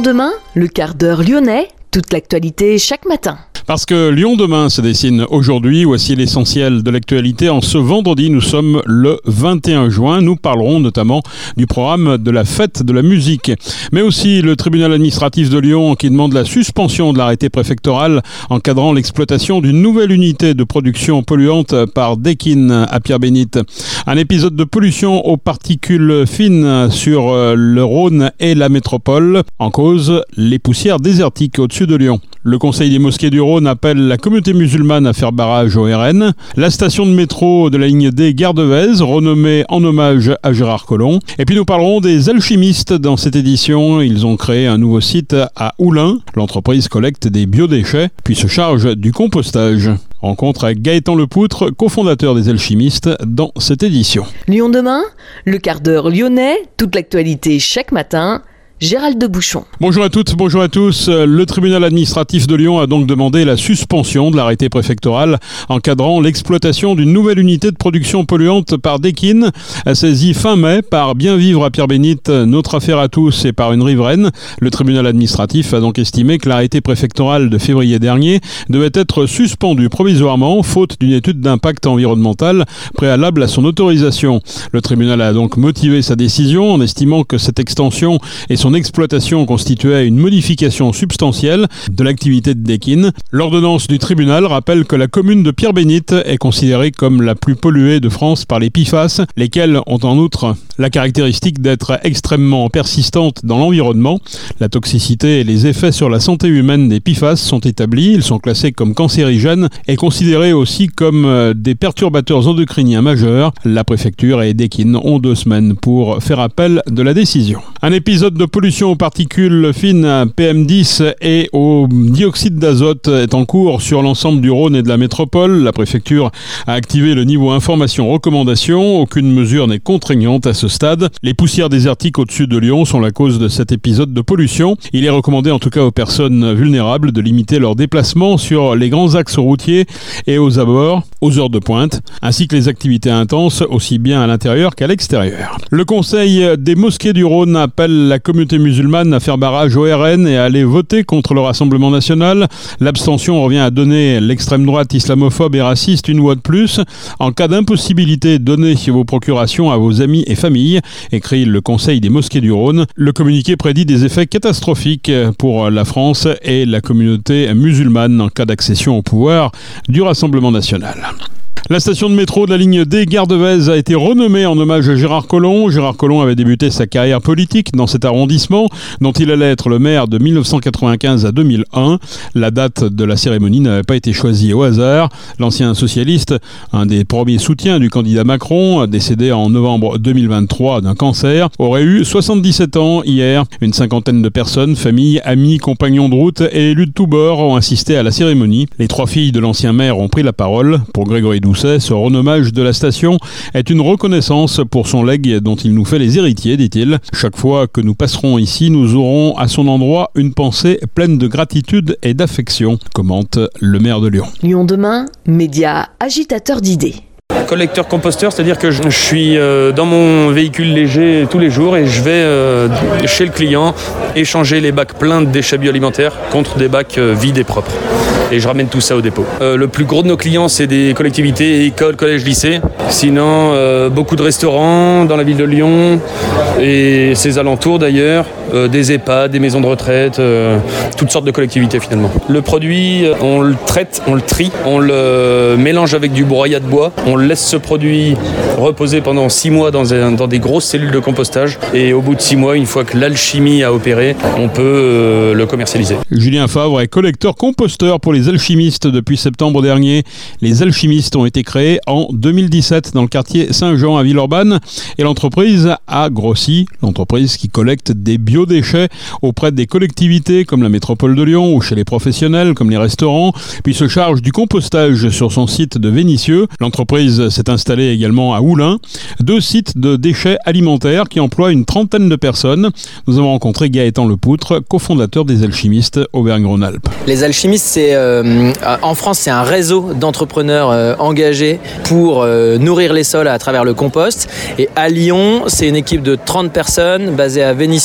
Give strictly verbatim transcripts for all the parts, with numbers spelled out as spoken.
demain, le quart d'heure lyonnais, toute l'actualité chaque matin. Parce que Lyon demain se dessine aujourd'hui, voici l'essentiel de l'actualité. En ce vendredi, nous sommes le vingt et un juin. Nous parlerons notamment du programme de la fête de la musique. Mais aussi le tribunal administratif de Lyon qui demande la suspension de l'arrêté préfectoral encadrant l'exploitation d'une nouvelle unité de production polluante par Dekin à Pierre-Bénite. Un épisode de pollution aux particules fines sur le Rhône et la métropole. En cause, les poussières désertiques au-dessus de Lyon. Le Conseil des mosquées du Rhône appelle la communauté musulmane à faire barrage au R N. La station de métro de la ligne D Gare de Vèze, renommée en hommage à Gérard Collomb. Et puis nous parlerons des alchimistes dans cette édition. Ils ont créé un nouveau site à Oulin. L'entreprise collecte des biodéchets, puis se charge du compostage. Rencontre avec Gaëtan Lepoutre, cofondateur des alchimistes, dans cette édition. Lyon demain, le quart d'heure lyonnais, toute l'actualité chaque matin. Gérald de Bouchon. Bonjour à toutes, bonjour à tous. Le tribunal administratif de Lyon a donc demandé la suspension de l'arrêté préfectoral encadrant l'exploitation d'une nouvelle unité de production polluante par Dekin, saisie fin mai par Bien Vivre à Pierre-Bénite, Notre Affaire à tous et par une riveraine. Le tribunal administratif a donc estimé que l'arrêté préfectoral de février dernier devait être suspendu provisoirement, faute d'une étude d'impact environnemental préalable à son autorisation. Le tribunal a donc motivé sa décision en estimant que cette extension et son exploitation constituait une modification substantielle de l'activité de Dekin. L'ordonnance du tribunal rappelle que la commune de Pierre-Bénite est considérée comme la plus polluée de France par les P F A S, lesquelles ont en outre la caractéristique d'être extrêmement persistantes dans l'environnement. La toxicité et les effets sur la santé humaine des P F A S sont établis. Ils sont classés comme cancérigènes et considérés aussi comme des perturbateurs endocriniens majeurs. La préfecture et Dekin ont deux semaines pour faire appel de la décision. Un épisode de pollution aux particules fines P M dix et au dioxyde d'azote est en cours sur l'ensemble du Rhône et de la métropole. La préfecture a activé le niveau information-recommandation. Aucune mesure n'est contraignante à ce stade. Les poussières désertiques au-dessus de Lyon sont la cause de cet épisode de pollution. Il est recommandé en tout cas aux personnes vulnérables de limiter leurs déplacements sur les grands axes routiers et aux abords, aux heures de pointe, ainsi que les activités intenses, aussi bien à l'intérieur qu'à l'extérieur. Le Conseil des mosquées du Rhône appelle la communauté musulmane à faire barrage au R N et à aller voter contre le Rassemblement national. L'abstention revient à donner l'extrême droite islamophobe et raciste une voix de plus. En cas d'impossibilité, donnez vos procurations à vos amis et familles, écrit le Conseil des mosquées du Rhône. Le communiqué prédit des effets catastrophiques pour la France et la communauté musulmane en cas d'accession au pouvoir du Rassemblement national. La station de métro de la ligne D Gare de Vèze a été renommée en hommage à Gérard Collomb. Gérard Collomb avait débuté sa carrière politique dans cet arrondissement, dont il allait être le maire de mille neuf cent quatre-vingt-quinze à deux mille un. La date de la cérémonie n'avait pas été choisie au hasard. L'ancien socialiste, un des premiers soutiens du candidat Macron, décédé en novembre deux mille vingt-trois d'un cancer, aurait eu soixante-dix-sept ans hier. Une cinquantaine de personnes, familles, amis, compagnons de route et élus de tous bords ont assisté à la cérémonie. Les trois filles de l'ancien maire ont pris la parole. Pour Grégory Doucet, ce renommage de la station est une reconnaissance pour son legs dont il nous fait les héritiers, dit-il. Chaque fois que nous passerons ici, nous aurons à son endroit une pensée pleine de gratitude et d'affection, commente le maire de Lyon. Lyon demain, média agitateur d'idées. Collecteur composteur, c'est-à-dire que je suis dans mon véhicule léger tous les jours et je vais chez le client échanger les bacs pleins de déchets bioalimentaires contre des bacs vides et propres. Et je ramène tout ça au dépôt. Euh, le plus gros de nos clients, c'est des collectivités, écoles, collèges, lycées. Sinon, euh, beaucoup de restaurants dans la ville de Lyon et ses alentours d'ailleurs, euh, des EHPAD, des maisons de retraite, euh, toutes sortes de collectivités finalement. Le produit, on le traite, on le trie, on le mélange avec du broyat de bois, on laisse ce produit reposer pendant six mois dans, un, dans des grosses cellules de compostage et au bout de six mois, une fois que l'alchimie a opéré, on peut euh, le commercialiser. Julien Favre est collecteur composteur pour les alchimistes depuis septembre dernier. Les alchimistes ont été créés en deux mille dix-sept dans le quartier Saint-Jean à Villeurbanne et l'entreprise a grossi. L'entreprise qui collecte des biodéchets auprès des collectivités comme la métropole de Lyon ou chez les professionnels comme les restaurants, puis se charge du compostage sur son site de Vénissieux. L'entreprise s'est installée également à Oulin, deux sites de déchets alimentaires qui emploient une trentaine de personnes. Nous avons rencontré Gaëtan Lepoutre, cofondateur des alchimistes Auvergne-Rhône-Alpes. Les alchimistes, c'est euh, en France, c'est un réseau d'entrepreneurs euh, engagés pour euh, nourrir les sols à travers le compost. Et à Lyon, c'est une équipe de trente personnes basée à Vénissieux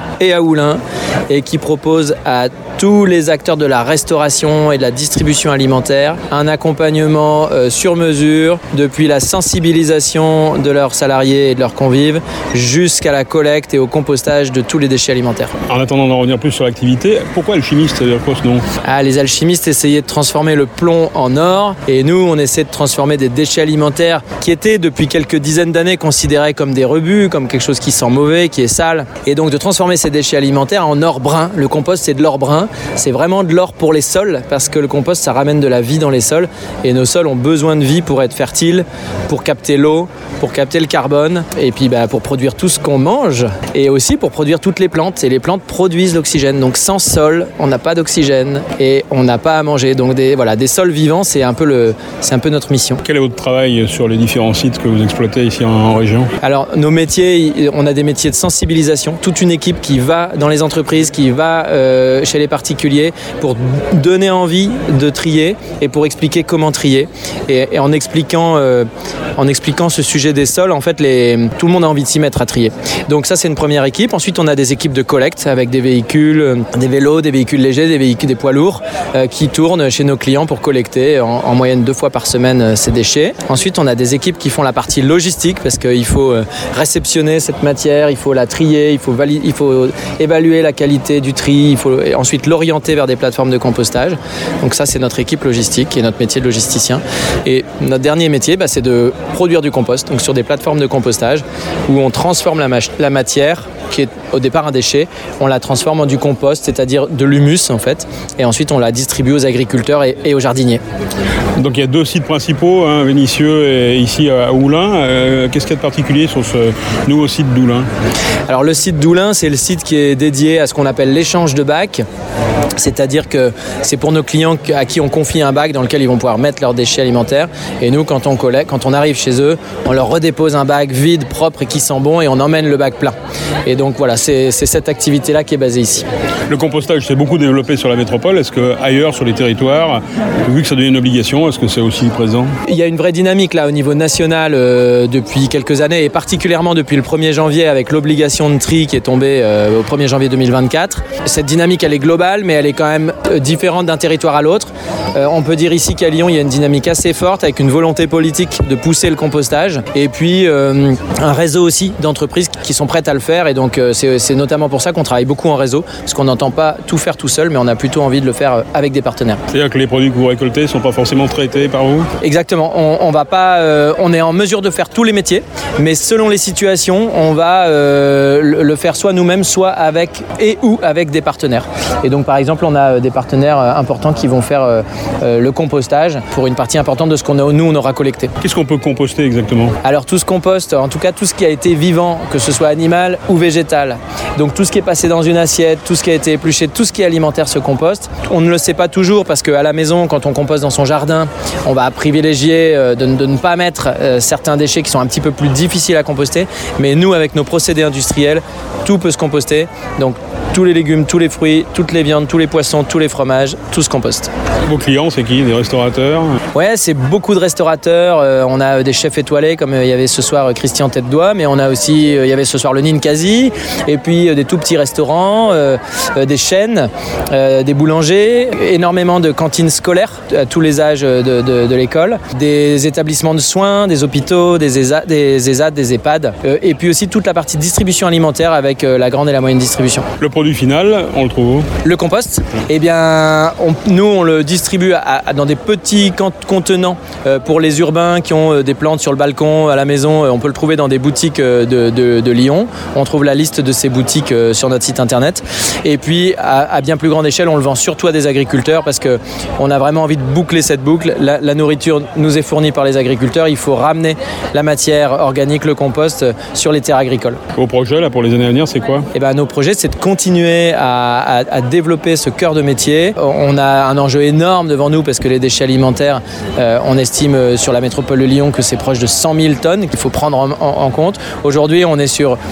et à Oullins et qui propose à tous les acteurs de la restauration et de la distribution alimentaire un accompagnement euh, sur mesure depuis la sensibilisation de leurs salariés et de leurs convives jusqu'à la collecte et au compostage de tous les déchets alimentaires. En attendant d'en revenir plus sur l'activité, pourquoi alchimiste, c'est-à-dire quoi ce nom ? Ah, les alchimistes essayaient de transformer le plomb en or et nous on essaie de transformer des déchets alimentaires qui étaient depuis quelques dizaines d'années considérés comme des rebuts, comme quelque chose qui sent mauvais, qui est sale, et donc de transformer ces déchets alimentaires en or brun. Le compost c'est de l'or brun, c'est vraiment de l'or pour les sols parce que le compost ça ramène de la vie dans les sols et nos sols ont besoin de vie pour être fertiles, pour capter l'eau, pour capter le carbone et puis bah, pour produire tout ce qu'on mange et aussi pour produire toutes les plantes et les plantes produisent l'oxygène. Donc sans sol on n'a pas d'oxygène et on n'a pas à manger. Donc des, voilà, des sols vivants c'est un peu, le, c'est un peu notre mission. Quel est votre travail sur les différents sites que vous exploitez ici en, en région ? Alors nos métiers, on a des métiers de sensibilisation, toute une équipe qui va dans les entreprises, qui va euh, chez les particuliers pour donner envie de trier et pour expliquer comment trier. Et, et en expliquant, euh, en expliquant ce sujet des sols, en fait, les, tout le monde a envie de s'y mettre à trier. Donc ça, c'est une première équipe. Ensuite, on a des équipes de collecte avec des véhicules, des vélos, des véhicules légers, des véhicules, des poids lourds euh, qui tournent chez nos clients pour collecter en, en moyenne deux fois par semaine euh, ces déchets. Ensuite, on a des équipes qui font la partie logistique parce qu'il faut euh, réceptionner cette matière, il faut la trier, il faut, valider, il faut évaluer la qualité du tri, il faut ensuite l'orienter vers des plateformes de compostage. Donc ça, c'est notre équipe logistique et notre métier de logisticien. Et notre dernier métier, bah, c'est de produire du compost, donc sur des plateformes de compostage où on transforme la, ma- la matière qui est au départ un déchet, on la transforme en du compost, c'est-à-dire de l'humus en fait, et ensuite on la distribue aux agriculteurs et, et aux jardiniers. Donc il y a deux sites principaux, hein, Vénissieux et ici à Oullins. Euh, qu'est-ce qu'il y a de particulier sur ce nouveau site d'Oullins ? Alors le site d'Oullins, c'est le site qui est dédié à ce qu'on appelle l'échange de bacs, c'est-à-dire que c'est pour nos clients à qui on confie un bac dans lequel ils vont pouvoir mettre leurs déchets alimentaires, et nous quand on collecte, quand on arrive chez eux, on leur redépose un bac vide, propre et qui sent bon, et on emmène le bac plein. Et donc voilà, c'est, c'est cette activité-là qui est basée ici. Le compostage s'est beaucoup développé sur la métropole. Est-ce qu'ailleurs, sur les territoires, vu que ça devient une obligation, est-ce que c'est aussi présent ? Il y a une vraie dynamique là au niveau national euh, depuis quelques années, et particulièrement depuis le premier janvier avec l'obligation de tri qui est tombée euh, au premier janvier deux mille vingt-quatre. Cette dynamique, elle est globale, mais elle est quand même euh, différente d'un territoire à l'autre. Euh, on peut dire ici qu'à Lyon, il y a une dynamique assez forte avec une volonté politique de pousser le compostage, et puis euh, un réseau aussi d'entreprises qui sont prêtes à le faire. Et donc euh, c'est, c'est notamment pour ça qu'on travaille beaucoup en réseau, parce qu'on n'entend pas tout faire tout seul, mais on a plutôt envie de le faire avec des partenaires. C'est-à-dire que les produits que vous récoltez ne sont pas forcément traités par vous ? Exactement, on, on va pas, euh, on est en mesure de faire tous les métiers, mais selon les situations, on va euh, le, le faire soit nous-mêmes, soit avec et ou avec des partenaires. Et donc par exemple, on a des partenaires importants qui vont faire euh, euh, le compostage pour une partie importante de ce qu'on a, nous on aura collecté. Qu'est-ce qu'on peut composter exactement ? Alors tout ce compost, en tout cas tout ce qui a été vivant, que ce soit animal ou végétal. Donc tout ce qui est passé dans une assiette, tout ce qui a été épluché, tout ce qui est alimentaire se composte. On ne le sait pas toujours parce qu'à la maison, quand on composte dans son jardin, on va privilégier de, de ne pas mettre euh, certains déchets qui sont un petit peu plus difficiles à composter. Mais nous, avec nos procédés industriels, tout peut se composter. Donc tous les légumes, tous les fruits, toutes les viandes, tous les poissons, tous les fromages, tout se composte. Vos clients, c'est qui ? Des restaurateurs ? Ouais, c'est beaucoup de restaurateurs. Euh, on a des chefs étoilés comme euh, il y avait ce soir euh, Christian Tête-Doigt, mais on a aussi, euh, il y avait ce soir le Ninkasi, et puis euh, des tout petits restaurants, euh, euh, des chaînes, euh, des boulangers, énormément de cantines scolaires à tous les âges de, de, de l'école, des établissements de soins, des hôpitaux, des ESAD, des, ESAD, des EHPAD, euh, et puis aussi toute la partie distribution alimentaire avec euh, la grande et la moyenne distribution. Le produit final, on le trouve où ? Le compost, eh bien, on, nous on le distribue à, à, dans des petits contenants euh, pour les urbains qui ont euh, des plantes sur le balcon, à la maison. Euh, on peut le trouver dans des boutiques euh, de, de, de Lyon. On trouve la liste de ces boutiques euh, sur notre site internet. Et puis, à, à bien plus grande échelle, on le vend surtout à des agriculteurs parce qu'on a vraiment envie de boucler cette boucle. La, la nourriture nous est fournie par les agriculteurs. Il faut ramener la matière organique, le compost, euh, sur les terres agricoles. Vos projets là, pour les années à venir, c'est quoi ? Eh ben, nos projets, c'est de continuer à, à, à développer ce cœur de métier. On a un enjeu énorme devant nous parce que les déchets alimentaires, euh, on estime euh, sur la métropole de Lyon que c'est proche de cent mille tonnes qu'il faut prendre en, en, en compte. Aujourd'hui, on est sur, nous, un,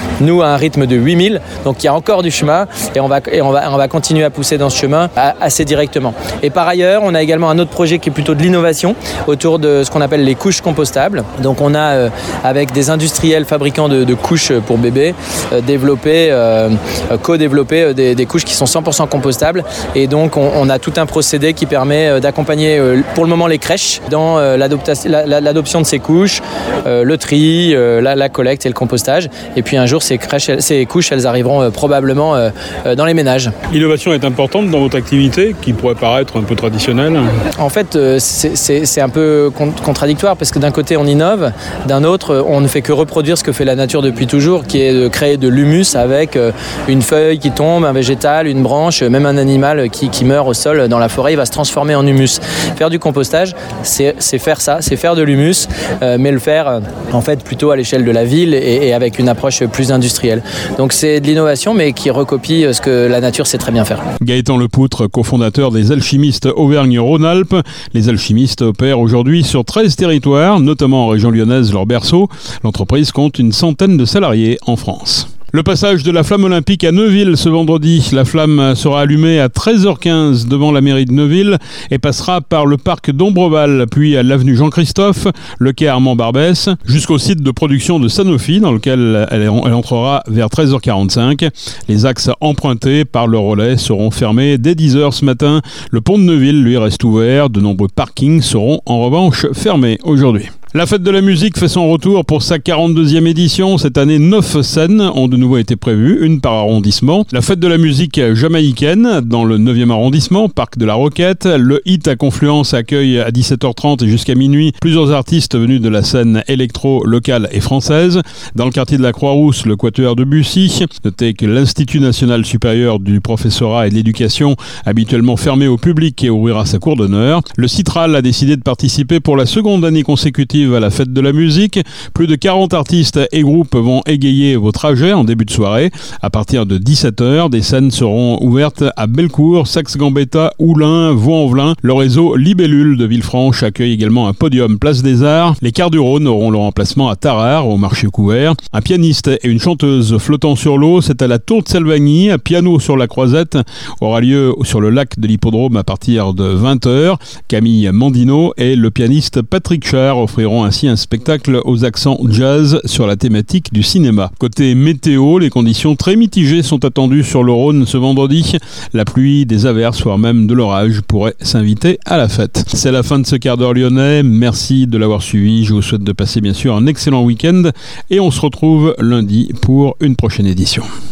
à un rythme de huit mille. Donc il y a encore du chemin et on va, et on va, on va continuer à pousser dans ce chemin assez directement. Et par ailleurs, on a également un autre projet qui est plutôt de l'innovation autour de ce qu'on appelle les couches compostables. Donc on a, euh, avec des industriels fabricants de, de couches pour bébés, euh, développé, euh, co-développé euh, des, des couches qui sont cent pour cent compostables. Et donc on, on a tout un procédé qui permet euh, d'accompagner euh, pour le moment les crèches dans euh, l'adoptation, la, la, l'adoption de ces couches, euh, le tri, euh, la, la collecte et le compostage. Et puis un jour, ces, crèches, ces couches, elles arriveront euh, probablement euh, euh, dans les ménages. L'innovation est importante dans votre activité, qui pourrait paraître un peu traditionnelle. En fait, euh, c'est, c'est, c'est un peu con- contradictoire parce que d'un côté, on innove, d'un autre, on ne fait que reproduire ce que fait la nature depuis toujours, qui est de créer de l'humus avec euh, une feuille qui tombe, un végétal, une branche, même un animal qui, qui meurt au sol dans la forêt, il va se transformer en humus. Faire du compostage, c'est, c'est faire ça, c'est faire de l'humus, euh, mais le faire euh, en fait plutôt à l'échelle de la ville et, et avec une approche plus industrielle. Donc c'est de l'innovation, mais qui recopie ce que la nature sait très bien faire. Gaëtan Lepoutre, cofondateur des Alchimistes Auvergne-Rhône-Alpes. Les alchimistes opèrent aujourd'hui sur treize territoires, notamment en région lyonnaise, leur berceau. L'entreprise compte une centaine de salariés en France. Le passage de la flamme olympique à Neuville ce vendredi. La flamme sera allumée à treize heures quinze devant la mairie de Neuville et passera par le parc d'Ombreval, puis à l'avenue Jean-Christophe, le quai Armand-Barbès, jusqu'au site de production de Sanofi dans lequel elle entrera vers treize heures quarante-cinq. Les axes empruntés par le relais seront fermés dès dix heures ce matin. Le pont de Neuville, lui, reste ouvert. De nombreux parkings seront en revanche fermés aujourd'hui. La fête de la musique fait son retour pour sa quarante-deuxième édition. Cette année, neuf scènes ont de nouveau été prévues, une par arrondissement. La fête de la musique jamaïcaine dans le neuvième arrondissement, parc de la Roquette. Le Hit à Confluence accueille à dix-sept heures trente et jusqu'à minuit plusieurs artistes venus de la scène électro locale et française. Dans le quartier de la Croix-Rousse, le Quatuor de Bussy. Notez que l'Institut national supérieur du professorat et de l'éducation, habituellement fermé au public, et ouvrira sa cour d'honneur. Le Citral a décidé de participer pour la seconde année consécutive à la fête de la musique. Plus de quarante artistes et groupes vont égayer vos trajets en début de soirée. À partir de dix-sept heures, des scènes seront ouvertes à Bellecour, Saxe-Gambetta, Oulin, Vaux-en-Velin. Le réseau Libellule de Villefranche accueille également un podium Place des Arts. Les Quarts du Rhône auront leur emplacement à Tarare, au marché couvert. Un pianiste et une chanteuse flottant sur l'eau, c'est à la Tour de Salvagny. Un piano sur la Croisette aura lieu sur le lac de l'Hippodrome à partir de vingt heures. Camille Mandino et le pianiste Patrick Char offriront ainsi un spectacle aux accents jazz sur la thématique du cinéma. Côté météo, les conditions très mitigées sont attendues sur le Rhône ce vendredi. La pluie, des averses, voire même de l'orage pourraient s'inviter à la fête. C'est la fin de ce quart d'heure lyonnais. Merci de l'avoir suivi. Je vous souhaite de passer bien sûr un excellent week-end et on se retrouve lundi pour une prochaine édition.